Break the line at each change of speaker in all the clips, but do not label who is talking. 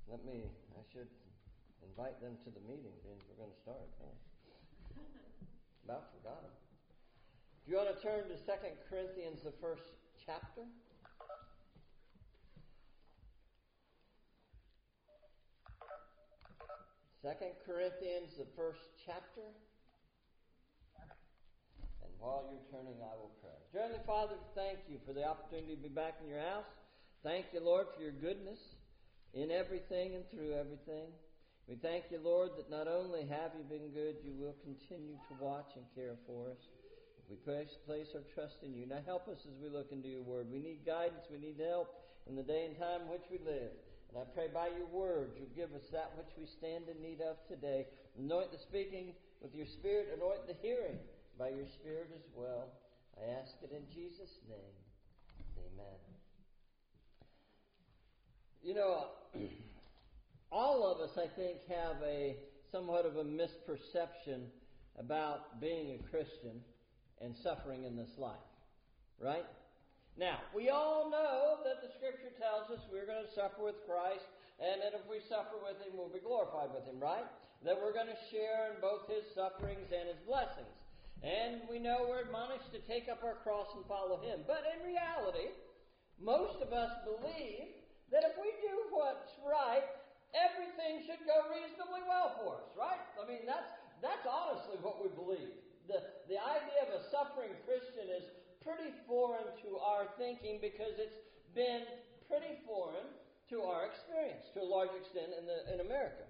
I should invite them to the meeting, then we're going to start. Huh? About forgot them. Do you want to turn to 2 Corinthians, the first chapter? 2 Corinthians, the first chapter. And while you're turning, I will pray. Dear Heavenly Father, thank you for the opportunity to be back in your house. Thank you, Lord, for your goodness in everything and through everything. We thank you, Lord, that not only have you been good, you will continue to watch and care for us. We place our trust in you. Now help us as we look into your word. We need guidance. We need help in the day and time in which we live. And I pray by your word you'll give us that which we stand in need of today. Anoint the speaking with your spirit. Anoint the hearing by your spirit as well. I ask it in Jesus' name. Amen. You know, all of us, I think, have a somewhat of a misperception about being a Christian and suffering in this life. Right? Now, we all know that the Scripture tells us we're going to suffer with Christ, and that if we suffer with Him, we'll be glorified with Him, right? That we're going to share in both His sufferings and His blessings. And we know we're admonished to take up our cross and follow Him. But in reality, most of us believe that if we do what's right, everything should go reasonably well for us, right? I mean, that's honestly what we believe. The idea of a suffering Christian is pretty foreign to our thinking because it's been pretty foreign to our experience to a large extent in America.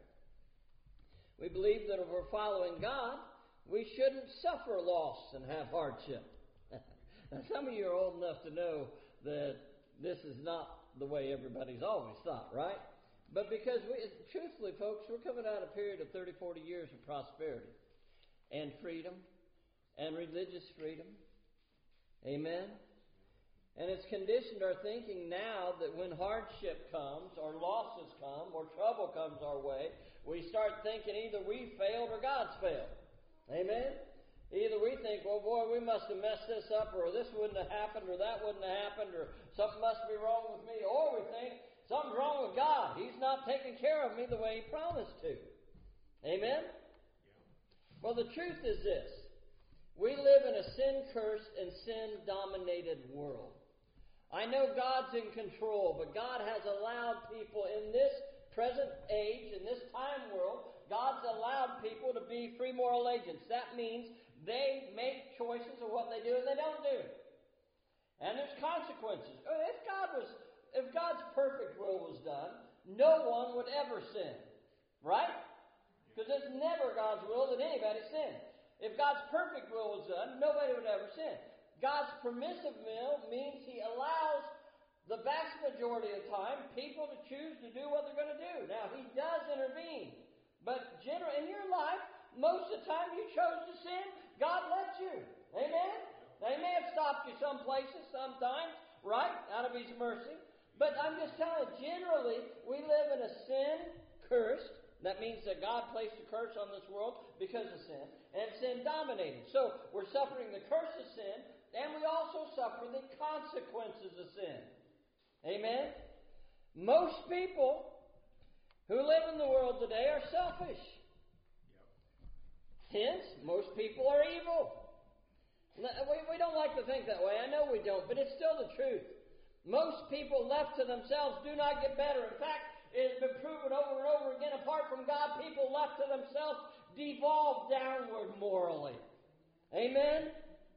We believe that if we're following God, we shouldn't suffer loss and have hardship. Now, some of you are old enough to know that this is not the way everybody's always thought, right? But because truthfully, folks, we're coming out of a period of 30, 40 years of prosperity and freedom and religious freedom. Amen? And it's conditioned our thinking now that when hardship comes, or losses come, or trouble comes our way, we start thinking either we failed or God's failed. Amen? Either we think, well, boy, we must have messed this up, or this wouldn't have happened, or that wouldn't have happened, or something must be wrong with me. Or we think, something's wrong with God. He's not taking care of me the way He promised to. Amen? Yeah. Well, the truth is this. We live in a sin-cursed and sin-dominated world. I know God's in control, but God has allowed people in this present age, in this time world, God's allowed people to be free moral agents. That means they make choices of what they do and they don't do. And there's consequences. If God's perfect will was done, no one would ever sin. Right? Because it's never God's will that anybody sin. If God's perfect will was done, nobody would ever sin. God's permissive will means He allows the vast majority of the time people to choose to do what they're going to do. Now, He does intervene. But in your life, most of the time you chose to sin, God lets you. Amen? Now, He may have stopped you some places, sometimes, right, out of His mercy. But I'm just telling you, generally, we live in a sin-cursed. That means that God placed a curse on this world because of sin, and sin dominated. So we're suffering the curse of sin, and we also suffer the consequences of sin. Amen? Most people who live in the world today are selfish. Yep. Hence, most people are evil. We don't like to think that way. I know we don't, but it's still the truth. Most people left to themselves do not get better. In fact, it's been proven over and over again, apart from God, people left to themselves devolve downward morally. Amen?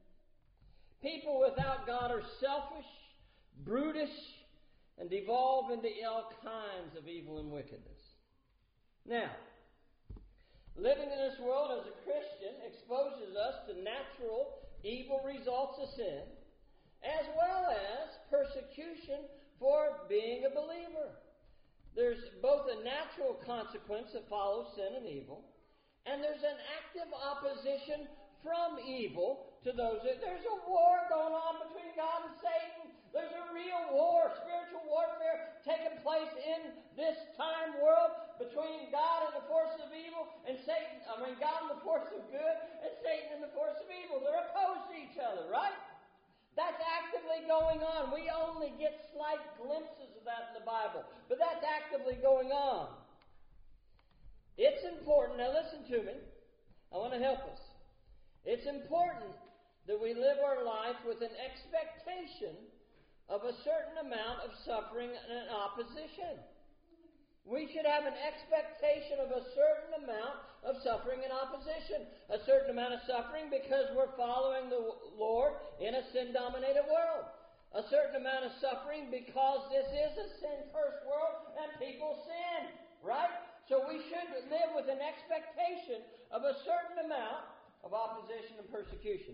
People without God are selfish, brutish, and devolve into all kinds of evil and wickedness. Now, living in this world as a Christian exposes us to natural evil results of sin, as well as persecution for being a believer. There's both a natural consequence that follows sin and evil, and there's an active opposition from evil to those. There's a war going on between God and Satan. There's a real war, spiritual warfare taking place in this time world between God and the forces of evil and God and the force of good and Satan and the force of evil. They're opposed to each other, right? That's actively going on. We only get slight glimpses of that in the Bible, but that's actively going on. It's important. Now listen to me. I want to help us. It's important that we live our life with an expectation of a certain amount of suffering and opposition. We should have an expectation of a certain amount of suffering and opposition. A certain amount of suffering because we're following the Lord in a sin-dominated world. A certain amount of suffering because this is a sin-cursed world and people sin. Right? So we should live with an expectation of a certain amount of opposition and persecution.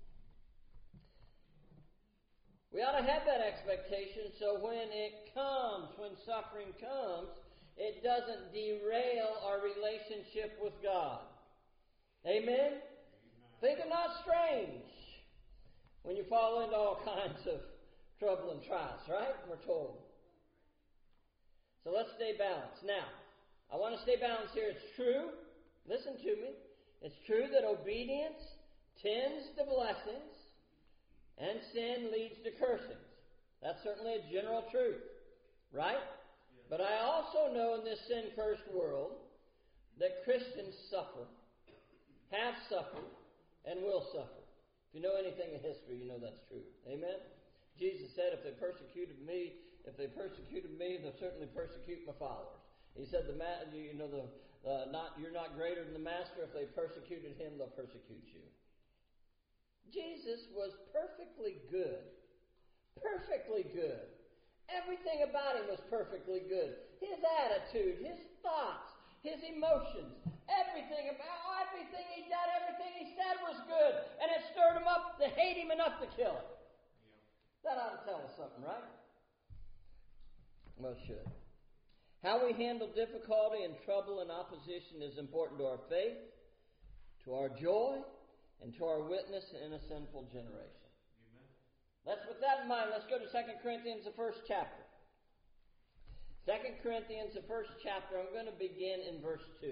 We ought to have that expectation so when it comes, when suffering comes, it doesn't derail our relationship with God. Amen? Think it not strange when you fall into all kinds of trouble and trials, right? We're told. So let's stay balanced. Now, I want to stay balanced here. It's true. Listen to me. It's true that obedience tends to blessings and sin leads to cursings. That's certainly a general truth. Right? But I also know in this sin-cursed world that Christians suffer, have suffered, and will suffer. If you know anything in history, you know that's true. Amen? Jesus said, if they persecuted me, they'll certainly persecute my followers. He said, you're not greater than the master. If they persecuted him, they'll persecute you. Jesus was perfectly good. Perfectly good. Everything about him was perfectly good. His attitude, his thoughts, his emotions, everything he did, everything he said was good. And it stirred him up to hate him enough to kill him. That ought to tell us something, right? Well, it should. How we handle difficulty and trouble and opposition is important to our faith, to our joy, and to our witness in a sinful generation. With that in mind, let's go to 2 Corinthians, the first chapter. 2 Corinthians, the first chapter, I'm going to begin in verse 2.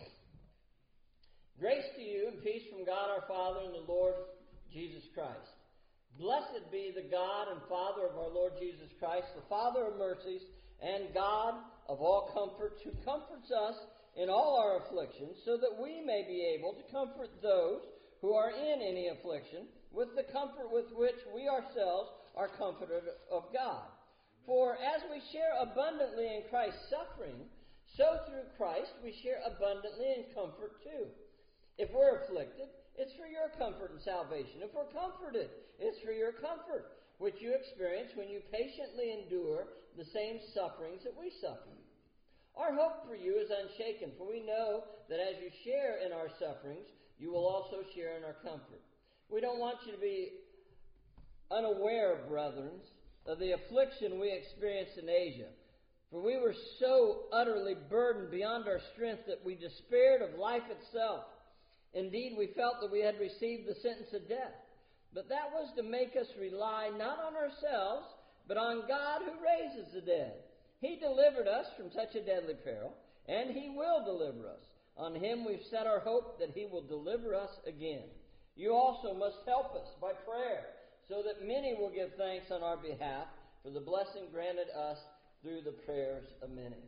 Grace to you and peace from God our Father and the Lord Jesus Christ. Blessed be the God and Father of our Lord Jesus Christ, the Father of mercies and God of all comfort, who comforts us in all our afflictions, so that we may be able to comfort those who are in any affliction, with the comfort with which we ourselves are comforted of God. For as we share abundantly in Christ's suffering, so through Christ we share abundantly in comfort too. If we're afflicted, it's for your comfort and salvation. If we're comforted, it's for your comfort, which you experience when you patiently endure the same sufferings that we suffer. Our hope for you is unshaken, for we know that as you share in our sufferings, you will also share in our comfort. We don't want you to be unaware, brethren, of the affliction we experienced in Asia. For we were so utterly burdened beyond our strength that we despaired of life itself. Indeed, we felt that we had received the sentence of death. But that was to make us rely not on ourselves, but on God who raises the dead. He delivered us from such a deadly peril, and He will deliver us. On Him we've set our hope that He will deliver us again. You also must help us by prayer, so that many will give thanks on our behalf for the blessing granted us through the prayers of many.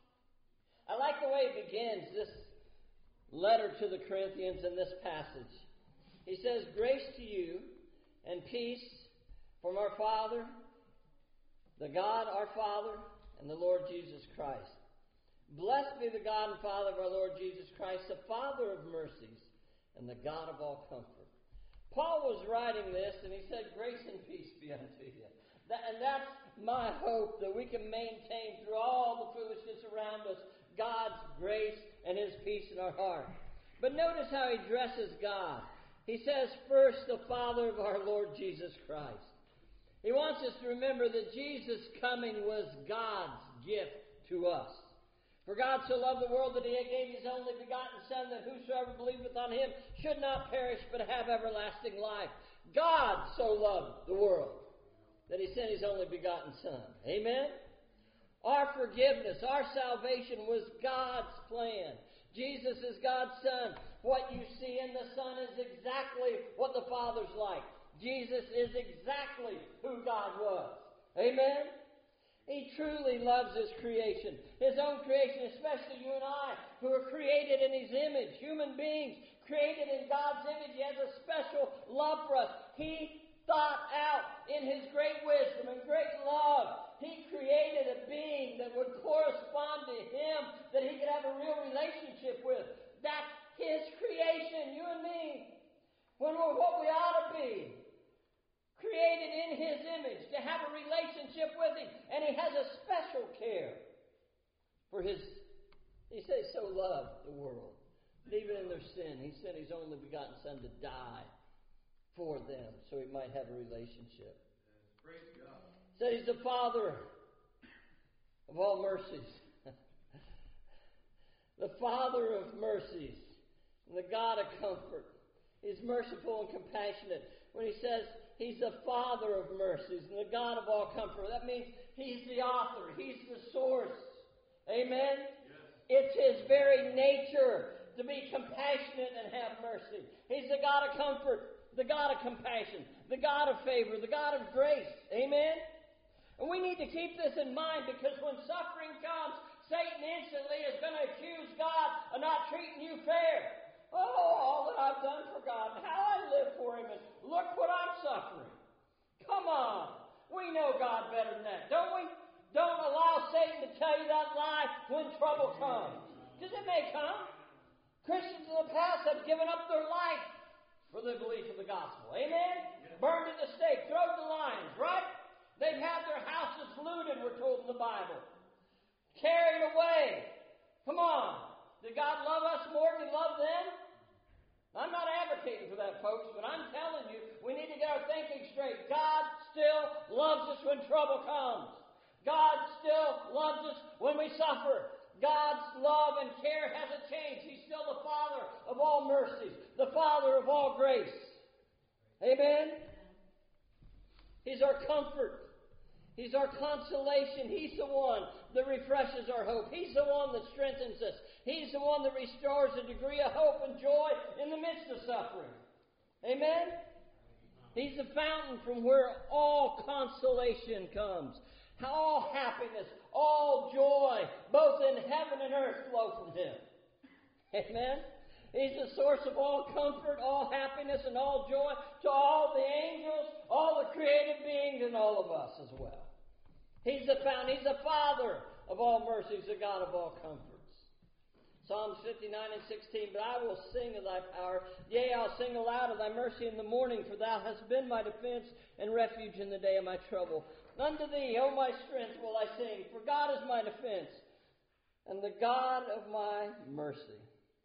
I like the way he begins this letter to the Corinthians in this passage. He says, grace to you and peace from our Father, the God our Father, and the Lord Jesus Christ. Blessed be the God and Father of our Lord Jesus Christ, the Father of mercies and the God of all comfort. Paul was writing this, and he said, grace and peace be unto you. And that's my hope, that we can maintain through all the foolishness around us God's grace and His peace in our heart. But notice how he addresses God. He says, first, the Father of our Lord Jesus Christ. He wants us to remember that Jesus' coming was God's gift to us. For God so loved the world that He gave His only begotten Son, that whosoever believeth on Him should not perish, but have everlasting life. God so loved the world that He sent His only begotten Son. Amen? Our forgiveness, our salvation was God's plan. Jesus is God's Son. What you see in the Son is exactly what the Father's like. Jesus is exactly who God was. Amen? He truly loves His creation. His own creation, especially you and I, who are created in His image. Human beings created in God's image. He has a special love for us. He thought out in His great wisdom and great love. He created a being that would correspond to Him, that He could have a real relationship with. That's His creation, you and me. When we're what we ought to be. Created in His image, to have a relationship with Him. And He has a special care for His... He said He so loved the world, that even in their sin, He sent His only begotten Son to die for them, so He might have a relationship.
Praise God.
He said He's the Father of all mercies. The Father of mercies. And the God of comfort. He's merciful and compassionate. When He says He's the Father of mercies and the God of all comfort, that means He's the author. He's the source. Amen? Yes. It's His very nature to be compassionate and have mercy. He's the God of comfort, the God of compassion, the God of favor, the God of grace. Amen? And we need to keep this in mind, because when suffering comes, Satan instantly is going to accuse God of not treating you fair. Oh, all that I've done for God and how I live for Him, and look what I'm suffering. Come on. We know God better than that, don't we? Don't allow Satan to tell you that lie when trouble comes. Because it may come. Christians in the past have given up their life for the belief of the gospel. Amen? Burned at the stake, thrown to the lions, right? They've had their houses looted, we're told in the Bible. Carried away. Come on. Did God love us more than He loved them? I'm not advocating for that, folks, but I'm telling you, we need to get our thinking straight. God still loves us when trouble comes. God still loves us when we suffer. God's love and care hasn't changed. He's still the Father of all mercies, the Father of all grace. Amen? He's our comfort. He's our consolation. He's the one that refreshes our hope. He's the one that strengthens us. He's the one that restores a degree of hope and joy in the midst of suffering. Amen? He's the fountain from where all consolation comes. All happiness, all joy, both in heaven and earth, flow from Him. Amen? He's the source of all comfort, all happiness, and all joy to all the angels, all the created beings, and all of us as well. He's the fountain. He's the Father of all mercies, the God of all comforts. Psalms 59 and 16, but I will sing of Thy power. Yea, I'll sing aloud of Thy mercy in the morning, for Thou hast been my defense and refuge in the day of my trouble. Unto Thee, O my strength, will I sing, for God is my defense and the God of my mercy.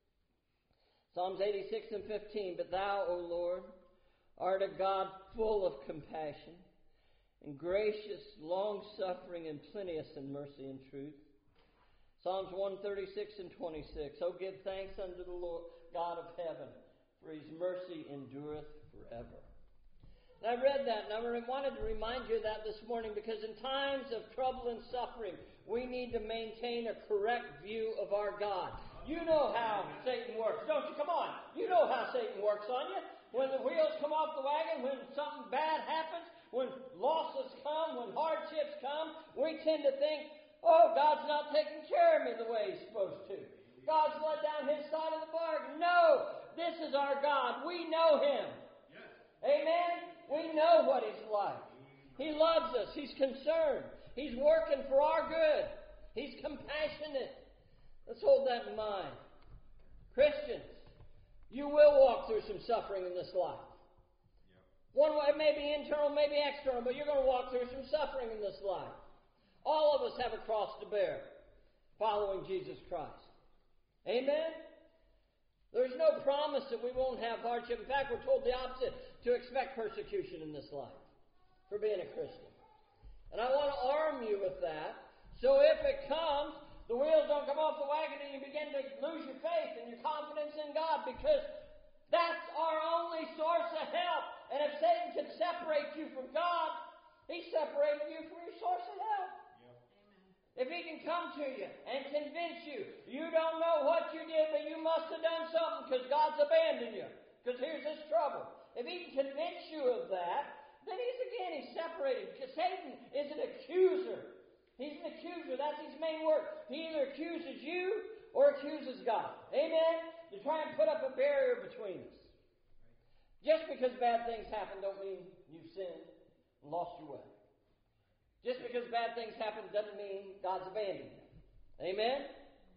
Psalms 86 and 15, but Thou, O Lord, art a God full of compassion, and gracious, long-suffering, and plenteous in mercy and truth. Psalms 136 and 26. Oh, give thanks unto the Lord God of heaven, for His mercy endureth forever. And I read that, and I wanted to remind you of that this morning, because in times of trouble and suffering, we need to maintain a correct view of our God. You know how Satan works, don't you? Come on. You know how Satan works on you. When the wheels come off the wagon, when something bad happens, when losses come, when hardships come, we tend to think, oh, God's not taking care of me the way He's supposed to. God's let down His side of the bargain. No, this is our God. We know Him. Yes. Amen? We know what He's like. He loves us. He's concerned. He's working for our good. He's compassionate. Let's hold that in mind. Christians, you will walk through some suffering in this life. One way, maybe internal, maybe external, but you're going to walk through some suffering in this life. All of us have a cross to bear following Jesus Christ. Amen? There's no promise that we won't have hardship. In fact, we're told the opposite, to expect persecution in this life for being a Christian. And I want to arm you with that, so if it comes, the wheels don't come off the wagon and you begin to lose your faith and your confidence in God, because that's our only source of help. And if Satan can separate you from God, he separated you from your source of help. Yep. If he can come to you and convince you, you don't know what you did, but you must have done something because God's abandoned you. Because here's this trouble. if he can convince you of that, then he's separated. Satan is an accuser. He's an accuser. That's his main work. He either accuses you or accuses God. Amen? To try and put up a barrier between us. Just because bad things happen don't mean you've sinned and lost your way. Just because bad things happen doesn't mean God's abandoned you. Amen?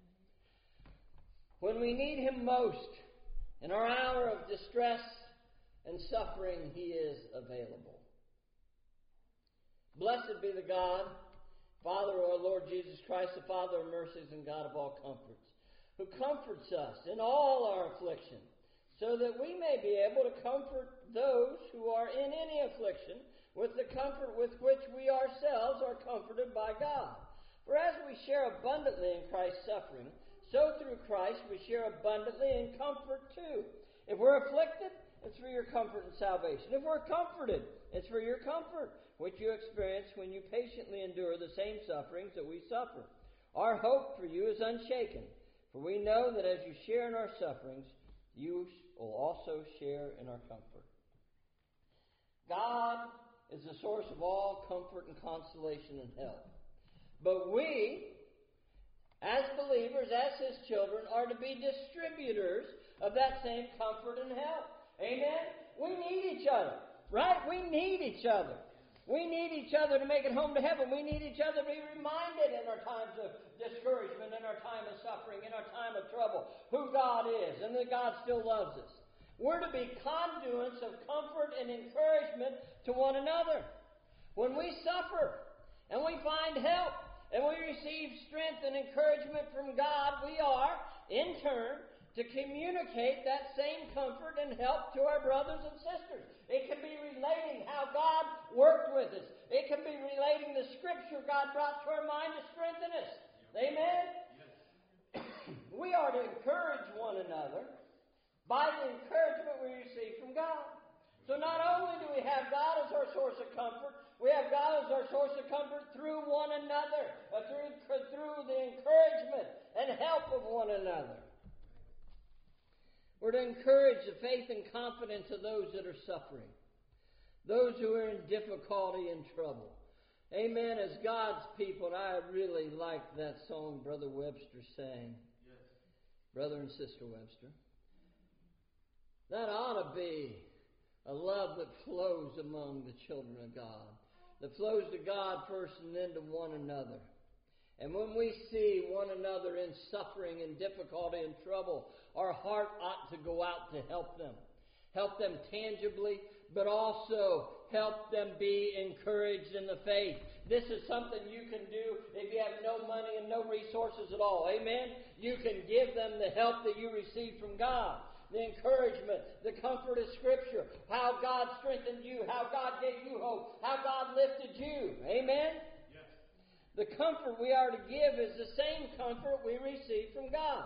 When we need Him most, in our hour of distress and suffering, He is available. Blessed be the God, Father of our Lord Jesus Christ, the Father of mercies and God of all comforts, who comforts us in all our affliction, so that we may be able to comfort those who are in any affliction with the comfort with which we ourselves are comforted by God. For as we share abundantly in Christ's suffering, so through Christ we share abundantly in comfort too. If we're afflicted, it's for your comfort and salvation. If we're comforted, it's for your comfort, which you experience when you patiently endure the same sufferings that we suffer. Our hope for you is unshaken, for we know that as you share in our sufferings, you will also share in our comfort. God is the source of all comfort and consolation and help. But we, as believers, as His children, are to be distributors of that same comfort and help. Amen? We need each other, right? We need each other. We need each other to make it home to heaven. We need each other to be reminded in our times of discouragement, in our time of suffering, in our time of trouble, who God is and that God still loves us. We're to be conduits of comfort and encouragement to one another. When we suffer and we find help and we receive strength and encouragement from God, we are, in turn, to communicate that same comfort and help to our brothers and sisters. It can be relating how God worked with us. It can be relating the Scripture God brought to our mind to strengthen us. Amen? Yes. We are to encourage one another by the encouragement we receive from God. So not only do we have God as our source of comfort, we have God as our source of comfort through one another, through the encouragement and help of one another. We're to encourage the faith and confidence of those that are suffering, those who are in difficulty and trouble. Amen. As God's people, and I really like that song Brother Webster sang. Yes. Brother and Sister Webster. That ought to be a love that flows among the children of God, that flows to God first and then to one another. And when we see one another in suffering and difficulty and trouble, our heart ought to go out to help them. Help them tangibly, but also help them be encouraged in the faith. This is something you can do if you have no money and no resources at all. Amen? You can give them the help that you receive from God. The encouragement, the comfort of Scripture, how God strengthened you, how God gave you hope, how God lifted you. Amen? Yes. The comfort we are to give is the same comfort we receive from God.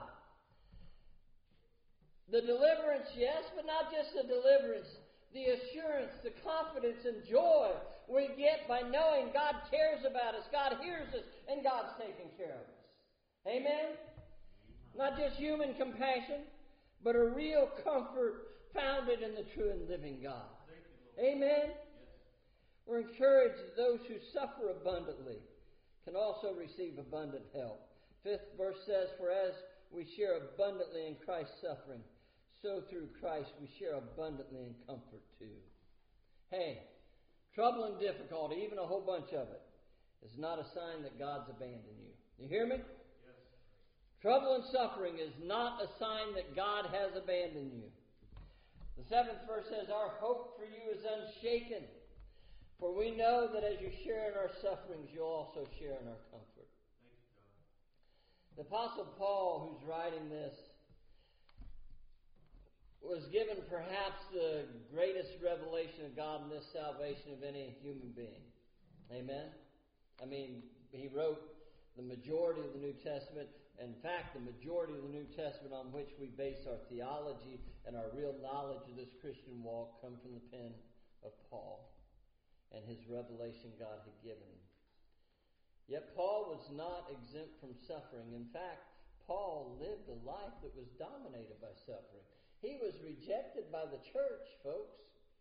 The deliverance, yes, but not just the deliverance. The assurance, the confidence and joy we get by knowing God cares about us, God hears us, and God's taking care of us. Amen? Not just human compassion, but a real comfort founded in the true and living God. Amen? Yes. We're encouraged that those who suffer abundantly can also receive abundant help. 5th verse says, for as we share abundantly in Christ's suffering, so through Christ we share abundantly in comfort too. Hey, trouble and difficulty, even a whole bunch of it, is not a sign that God's abandoned you. You hear me? Trouble and suffering is not a sign that God has abandoned you. The 7th verse says, our hope for you is unshaken, for we know that as you share in our sufferings, you'll also share in our comfort. Thank you, God. The Apostle Paul, who's writing this, was given perhaps the greatest revelation of God in this salvation of any human being. Amen? I mean, he wrote the majority of the New Testament. In fact, the majority of the New Testament on which we base our theology and our real knowledge of this Christian walk come from the pen of Paul and his revelation God had given him. Yet Paul was not exempt from suffering. In fact, Paul lived a life that was dominated by suffering. He was rejected by the church, folks.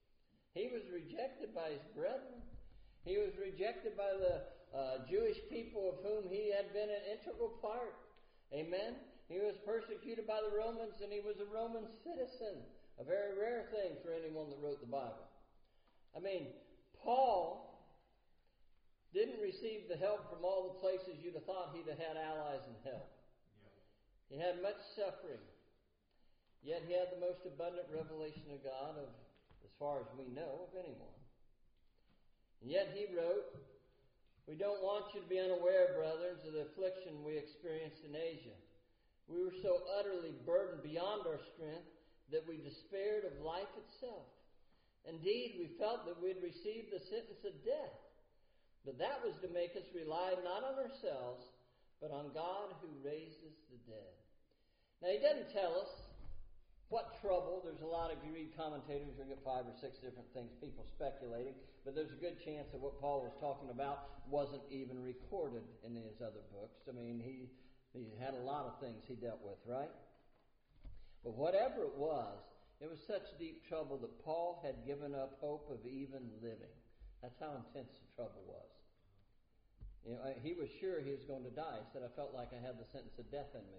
He was rejected by his brethren. He was rejected by the Jewish people of whom he had been an integral part. Amen? He was persecuted by the Romans, and he was a Roman citizen. A very rare thing for anyone that wrote the Bible. I mean, Paul didn't receive the help from all the places you'd have thought he'd have had allies and help. He had much suffering. Yet he had the most abundant revelation of God, of, as far as we know, of anyone. And yet he wrote, "We don't want you to be unaware, brethren, of the affliction we experienced in Asia. We were so utterly burdened beyond our strength that we despaired of life itself. Indeed, we felt that we had received the sentence of death. But that was to make us rely not on ourselves, but on God who raises the dead." Now, he doesn't tell us what trouble. There's a lot of, you read commentators, we get 5 or 6 different things, people speculating, but there's a good chance that what Paul was talking about wasn't even recorded in his other books. I mean, he had a lot of things he dealt with, right? But whatever it was such deep trouble that Paul had given up hope of even living. That's how intense the trouble was. You know, he was sure he was going to die. He said, "I felt like I had the sentence of death in me."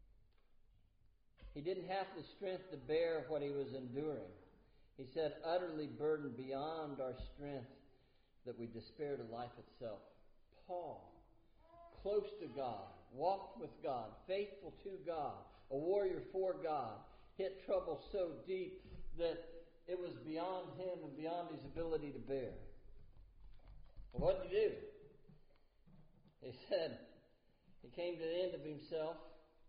He didn't have the strength to bear what he was enduring. He said, "Utterly burdened beyond our strength that we despaired of life itself." Paul, close to God, walked with God, faithful to God, a warrior for God, hit trouble so deep that it was beyond him and beyond his ability to bear. Well, what did he do? He said he came to the end of himself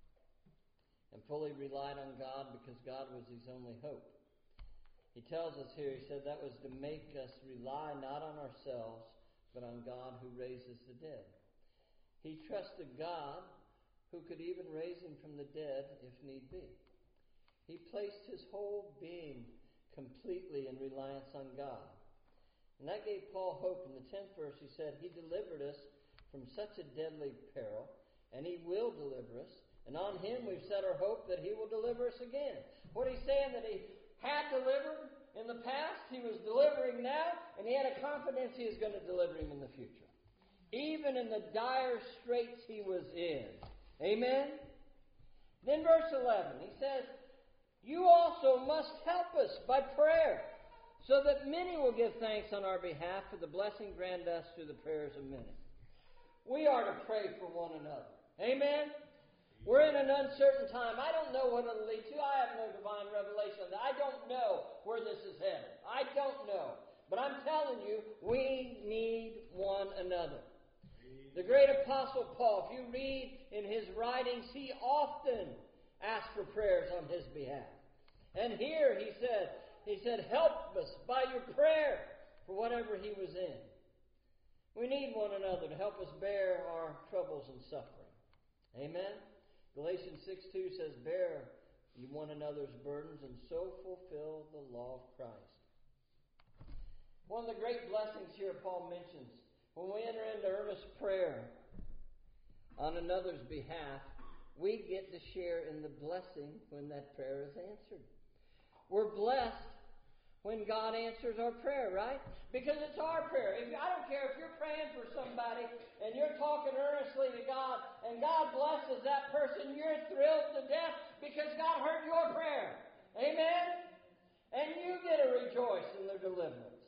and fully relied on God because God was his only hope. He tells us here, he said that was to make us rely not on ourselves, but on God who raises the dead. He trusted God who could even raise him from the dead if need be. He placed his whole being completely in reliance on God. And that gave Paul hope. In the 10th verse, he said, "He delivered us from such a deadly peril, and he will deliver us. And on him we've set our hope that he will deliver us again." What he's saying, that he had delivered in the past, he was delivering now, and he had a confidence he is going to deliver him in the future. Even in the dire straits he was in. Amen? Then verse 11, he says, "You also must help us by prayer, so that many will give thanks on our behalf for the blessing granted us through the prayers of many." We are to pray for one another. Amen? We're in an uncertain time. I don't know what it'll lead to. I have no divine revelation. I don't know where this is headed. I don't know. But I'm telling you, we need one another. The great apostle Paul, if you read in his writings, he often asked for prayers on his behalf. And here he said, "Help us by your prayer," for whatever he was in. We need one another to help us bear our troubles and suffering. Amen? Galatians 6:2 says, "Bear you one another's burdens and so fulfill the law of Christ." One of the great blessings here Paul mentions, when we enter into earnest prayer on another's behalf, we get to share in the blessing when that prayer is answered. We're blessed when God answers our prayer, right? Because it's our prayer. I don't care if you're praying for somebody and you're talking earnestly to God and God blesses that person, you're thrilled to death because God heard your prayer. Amen? And you get to rejoice in their deliverance.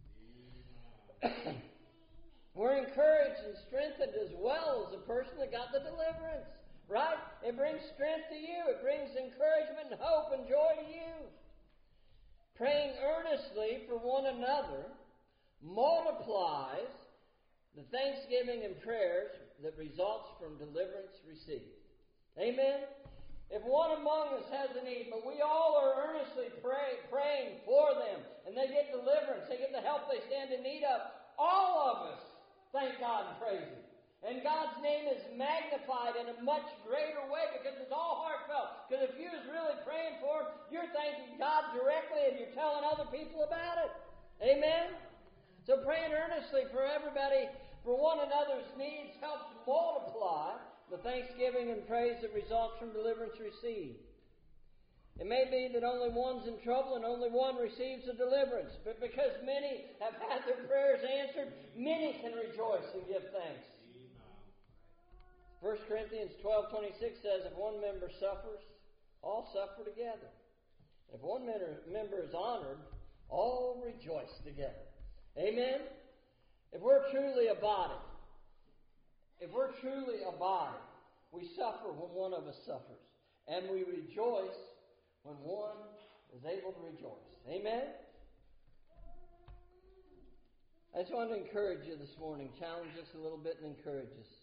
We're encouraged and strengthened as well as the person that got the deliverance. Right? It brings strength to you. It brings encouragement and hope and joy to you. Praying earnestly for one another multiplies the thanksgiving and prayers that results from deliverance received. Amen? If one among us has a need, but we all are earnestly praying for them, and they get deliverance, they get the help they stand in need of, all of us thank God and praise Him. And God's name is magnified in a much greater way because it's all heartfelt. Because if you was really praying for them, you're thanking God directly and you're telling other people about it. Amen? So praying earnestly for everybody, for one another's needs, helps multiply the thanksgiving and praise that results from deliverance received. It may be that only one's in trouble and only one receives a deliverance. But because many have had their prayers answered, many can rejoice and give thanks. 1 Corinthians 12:26 says, if one member suffers, all suffer together. If one member is honored, all rejoice together. Amen? If we're truly a body, we suffer when one of us suffers. And we rejoice when one is able to rejoice. Amen? I just want to encourage you this morning, challenge us a little bit and encourage us.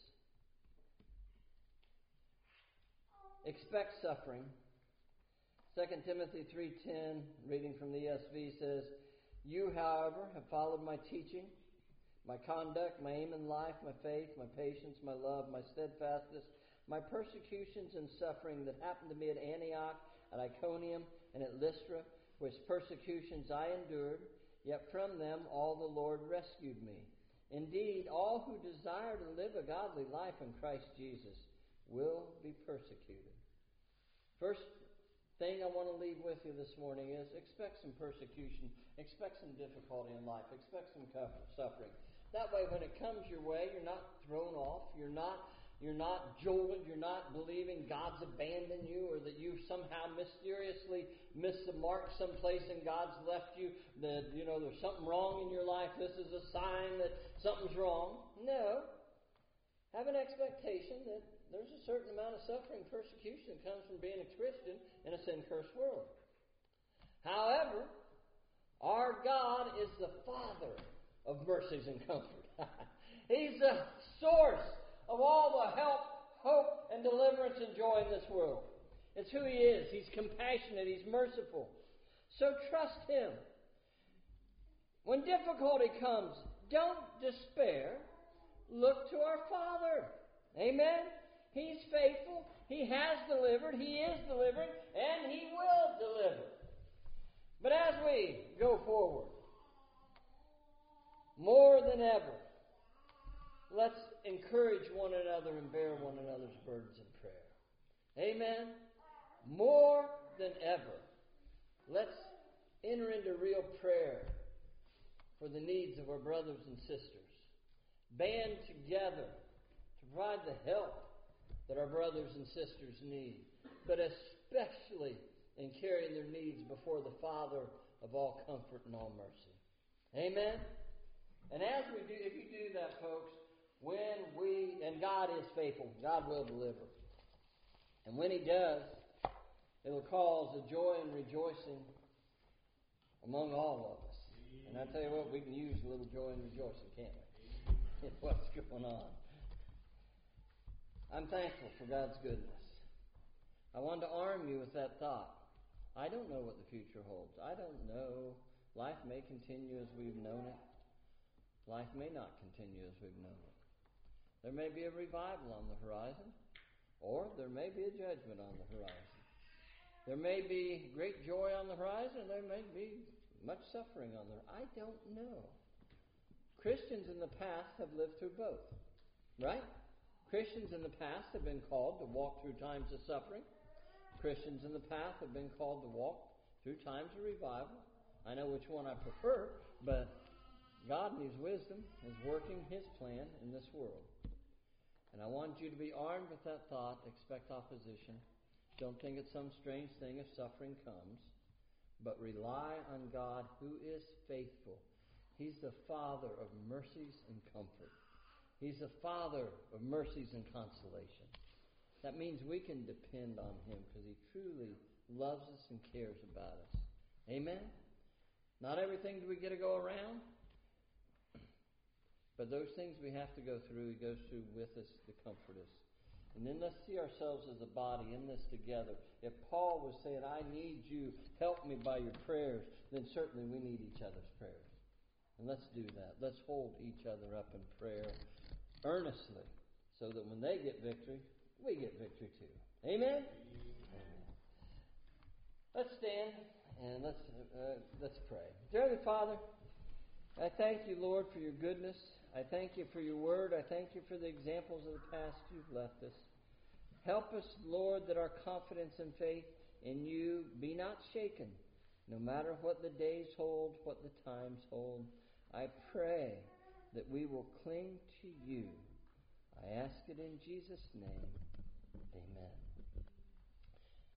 Expect suffering. 2 Timothy 3:10, reading from the ESV, says, you, however, have followed my teaching, my conduct, my aim in life, my faith, my patience, my love, my steadfastness, my persecutions and suffering that happened to me at Antioch, at Iconium, and at Lystra, which persecutions I endured, yet from them all the Lord rescued me. Indeed, all who desire to live a godly life in Christ Jesus will be persecuted. First thing I want to leave with you this morning is expect some persecution, expect some difficulty in life, expect some suffering. That way when it comes your way, you're not thrown off, you're not jolted, you're not believing God's abandoned you or that you somehow mysteriously missed the mark someplace and God's left you, that there's something wrong in your life, this is a sign that something's wrong. No. Have an expectation that there's a certain amount of suffering, persecution that comes from being a Christian in a sin-cursed world. However, our God is the Father of mercies and comfort. He's the source of all the help, hope, and deliverance and joy in this world. It's who He is. He's compassionate. He's merciful. So trust Him. When difficulty comes, don't despair. Look to our Father. Amen? He's faithful. He has delivered. He is delivering. And He will deliver. But as we go forward, more than ever, let's encourage one another and bear one another's burdens in prayer. Amen? More than ever, let's enter into real prayer for the needs of our brothers and sisters. Band together to provide the help that our brothers and sisters need, but especially in carrying their needs before the Father of all comfort and all mercy. Amen? And as we do, if you do that, folks, and God is faithful, God will deliver. And when He does, it'll cause a joy and rejoicing among all of us. And I tell you what, we can use a little joy and rejoicing, can't we? In what's going on. I'm thankful for God's goodness. I wanted to arm you with that thought. I don't know what the future holds. I don't know. Life may continue as we've known it. Life may not continue as we've known it. There may be a revival on the horizon, or there may be a judgment on the horizon. There may be great joy on the horizon, there may be much suffering on the horizon. I don't know. Christians in the past have lived through both, right? Christians in the past have been called to walk through times of suffering. Christians in the past have been called to walk through times of revival. I know which one I prefer, but God in His wisdom is working His plan in this world. And I want you to be armed with that thought. Expect opposition. Don't think it's some strange thing if suffering comes, but rely on God who is faithful. He's the Father of mercies and comfort. He's the Father of mercies and consolation. That means we can depend on Him because He truly loves us and cares about us. Amen? Not everything do we get to go around, but those things we have to go through, He goes through with us to comfort us. And then let's see ourselves as a body in this together. If Paul was saying, I need you, help me by your prayers, then certainly we need each other's prayers. And let's do that. Let's hold each other up in prayer earnestly so that when they get victory, we get victory too. Amen? Amen. Let's stand and let's pray. Dear Heavenly Father, I thank you, Lord, for your goodness. I thank you for your word. I thank you for the examples of the past you've left us. Help us, Lord, that our confidence and faith in you. Be not shaken, no matter what the days hold, what the times hold. I pray that we will cling to you. I ask it in Jesus' name. Amen.